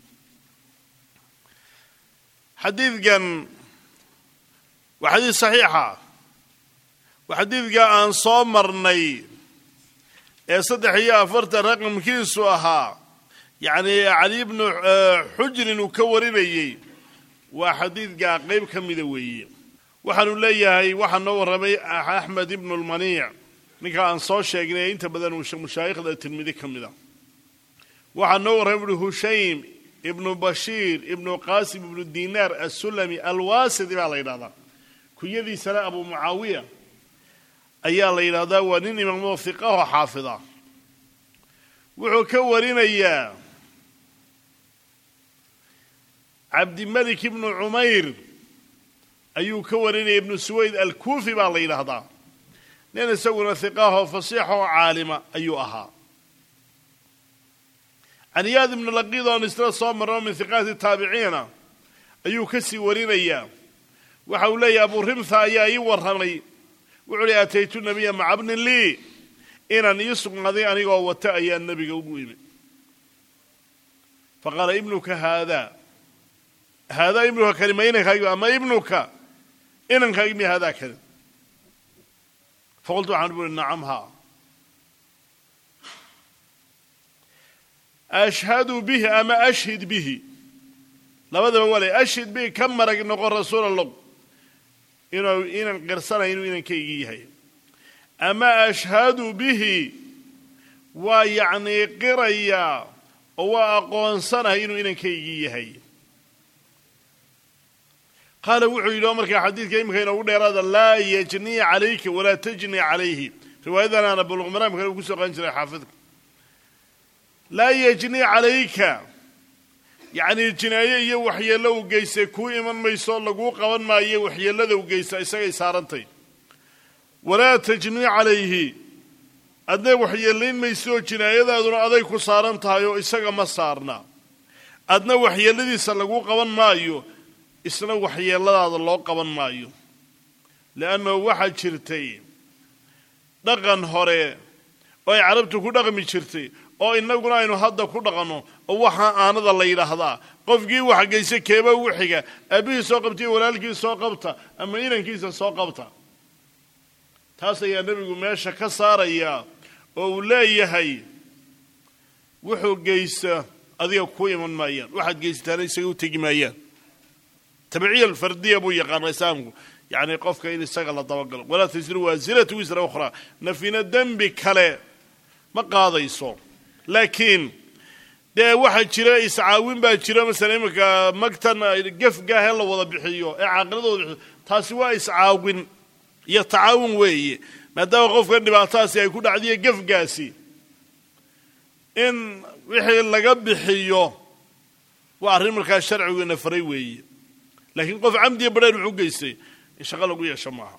xadiidkan waa xadiid saxiixa waa xadiidka aan soo marnay ee saddex iyo afartan raqamkiisu ahaa yacni cali bnu xujrin uu ka warinayey waa xadiidkaa qayb ka mida weeye waxaanu leeyahay waxaa noo warramay axmed ibnu lmaniic ninka aan soo sheegnay inta badan mushaayikhda tirmidi ka mida waxaa noo warramay uhi hushaym ibnu bashiir ibnu qaasim ibnu dinaar assulami alwaasidi baa la yidhahdaa kunyadiisana abu mucaawiya ayaa la yidhahdaa waa nin imaamo hiqaho xaafida wuxuu ka warinayaa cabdimalik ibnu cumayr ayuu ka warinaya ibnu suwayd alkuufi baa la yidhaahdaa nin isaguna hiqaahoo fasiixoo caalima ayuu ahaa caniyaad ibnu laqiid oon isla soo marno min hiqaati taabiciina ayuu ka sii warinayaa waxa uu leeyahay abuu rimtha ayaa ii warramay wuxuu hi ataytu nabiya maca bnin lii inaan ii sugnaaday anigoo wata ayaa nebiga ugu imi faqaala ibnuka haadaa haadaa ibnuka kani ma inankaagi ama ibnuka inankaagi mi haadaa kani faqultu waxaan buuhi nacam haa ashhadu bihi ama ashhid bihi labadaba wale ashhid bihi ka marag noqon rasuul allah inuu inan qirsanay inuu inankaygii yahay ama ashhadu bihi waa yacnii qirayaa oo waa aqoonsanahay inuu inankaygii yahay qaala wuxuu yidhi oo markaa xadiidka iminka inoogu dheeraada laa yajnii calayka walaa tajnii calayhi riwaayadan aana buluqmaraamkana uu ku soo qaan jiray xaafidka laa yajnii calayka yacnii jinaaye iyo waxyeello u geystay kuu iman mayso laguu qaban maayo waxyeellada u geysta isagay saarantay walaa tajnii calayhi adna waxyeellayn maysooo jinaayadaaduna aday ku saaran tahay oo isaga ma saarna adna waxyeelladiisa laguu qaban maayo isna waxyeelladaada loo qaban maayo li'annahu waxaa jirtay dhaqan hore oo ay carabtu ku dhaqmi jirtay oo innaguna aynu hadda ku dhaqanno oo waxaa aanada la yidhaahdaa qofkii wax geysa keeba ugu xiga aabbihii soo qabtaiyo walaalkii soo qabta ama inankiisa soo qabta taas ayaa nebigu meesha ka saarayaa oo uu leeyahay wuxuu geysta adiga ku iman maayaan waxaad geysataana isaga u tegi maayaan tabiciya alfardiya buu yaqaana islaamku yacni qofka in isaga la dabagalo walaa tasiru waasiratu wisra ukhraa nafina dembi kale ma qaadayso laakiin dee waxaa jira iscaawin baa jira masala iminka magtan gefgaah ee la wada bixiyo ee caaqilada wada bixiyo taasi waa iscaawin iyo tacaawun weeye maadaama qofka dhibaatadaasi ay ku dhacdiyo gefgaasi in wixii laga bixiyo waa arrin markaa sharcigeena faray weeye laakiin qof camdiya badheer wuxuu geystay in shaqo lagu yeesho maaha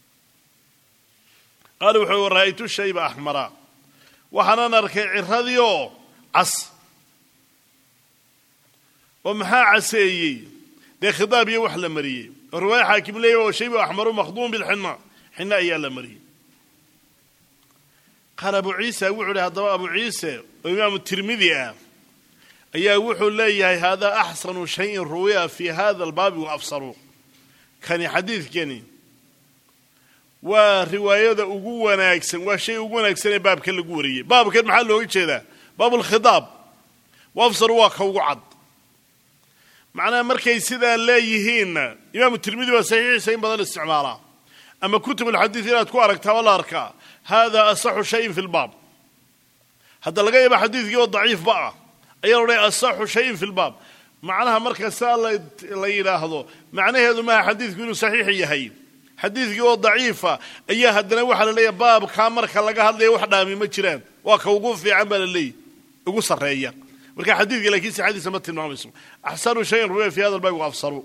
qaala wuxuu ra'aytu shayba axmara waxaanan arkay ciradii oo cas oo maxaa caseeyey dee khidaab iyo wax la mariyey oo riwaaya xaakim leeyahy oo shayba axmaru makhduum bilxina xina ayaa la mariyey qaala abu ciisa wuxuu ihi haddaba abu ciise oo imaamu tirmidi ah أيا وحو لي هذا أحسن شيء روي في هذا الباب وأفسره كان حديث كني ورواية أقوى ناكسن وشيء أقوى ناكسن باب كل قوري باب كل محله كذا باب الخطاب وأفسر واقع وقعد معناه مركي سيدا لا يهين إمام الترمذي وصحيح سين بدل استعماله أما كتب الحديث لا تكوارك ولا أركا هذا أصح شيء في الباب هذا لقى حديث جو ضعيف بقى أيضا أصح شيء في الباب معناها مركز سال لا يلاحظه معناه هذا ما حديث يقولوا صحيح يهين حديث جو ضعيفة أيها هدنا وحلا لي باب كامر خلقها هذا وحده من مجران وكوقوف في عمل اللي وقصر رأيه ولكن حديث قال كيس حديث متن معهم اسمه أحسن شيء روي في هذا الباب وأفسره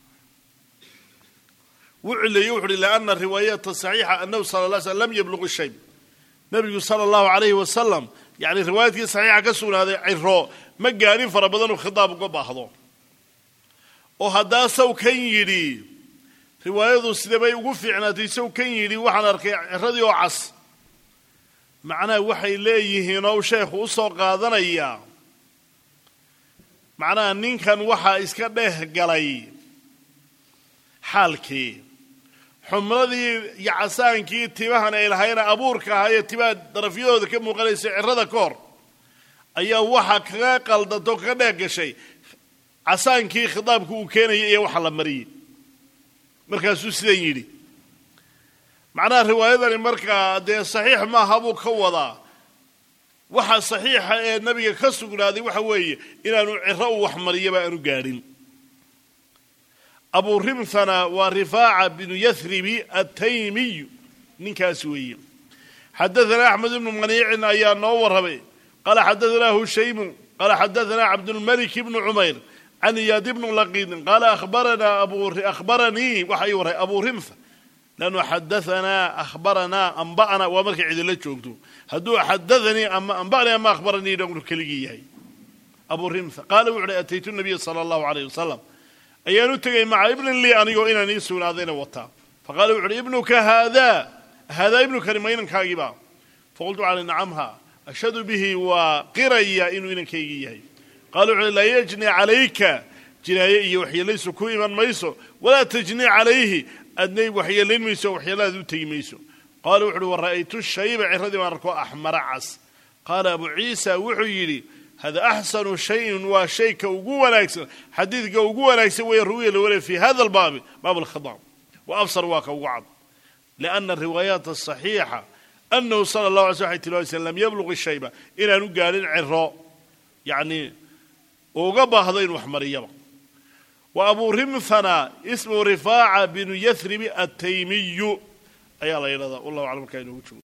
وعلى يوحي لأن الروايات الصحيحة أنه صلى الله عليه وسلم لم يبلغ الشيء نبي صلى الله عليه وسلم يعني روايات صحيحة كسون هذا عرو ما قارين فربضان وخطاب وقباحضه وهذا سو كان يري روايات السيدبي وقفي عناتي سو كان يري وحنا رضي وعص معناه وحي ليه هنا وشيخ وصو قادنا إياه معناه نين كان وحا إسكده قلي حالكي حمردي يعسانكي تباهنا إلهينا أبوركا هاي تباه درفيو ذا كم مقاليس عرضا كور أيها وحا كاقل دادو كناك شيء عسانكي خطابك وكينا يأي وحا لمري مركا سوسيدين يلي معناه رواية ذا المركا دي صحيح ما هابو كوضا وحا صحيح النبي كسوكنا هذه وحا وي إلا نعرأو وحمرية ما أنو قارين أبو رمثنا ورفاعة بن يثرب التيمي نكاسوي حدثنا أحمد بن منيع أيان نور هبي قال حدثنا هشيم قال حدثنا عبد الملك بن عمير عن إياد بن لقيد قال أخبرنا أبو أخبرني وحيوره أبو رمث لأنه حدثنا أخبرنا أنبأنا ومرك عدل جوجتو هدو حدثني أما أنبأني أما أخبرني دون كلجيه أبو رمث قال وعلى أتيت النبي صلى الله عليه وسلم أيانو تجي مع ابن لي أنا يو إنا نيسون هذين وطا فقالوا علي ابنك هذا هذا ابنك رمين كاجبا فقلت على نعمها أشهد به وقرية إنه إنك يجيه قالوا علي لا يجني عليك جناية وحي ليس كوي من ميسو ولا تجني عليه أدني وحي لين ميسو وحي لا ذو تي ميسو قالوا علي ورأيت الشيب عرضي واركو أحمر عس قال أبو عيسى وحيلي هذا أحسن شيء وشيء كوجو ناكسن حديث كوجو ناكسن ويروي الأولى في هذا الباب باب الخضام وأبصر واقع وعد لأن الروايات الصحيحة أنه صلى الله عليه وسلم يبلغ الشيبة إلى نقال عراء يعني وقبا هذين وحمرية وأبو رمثنا اسمه رفاعة بن يثرب التيمي أي الله يرضى والله أعلم كأنه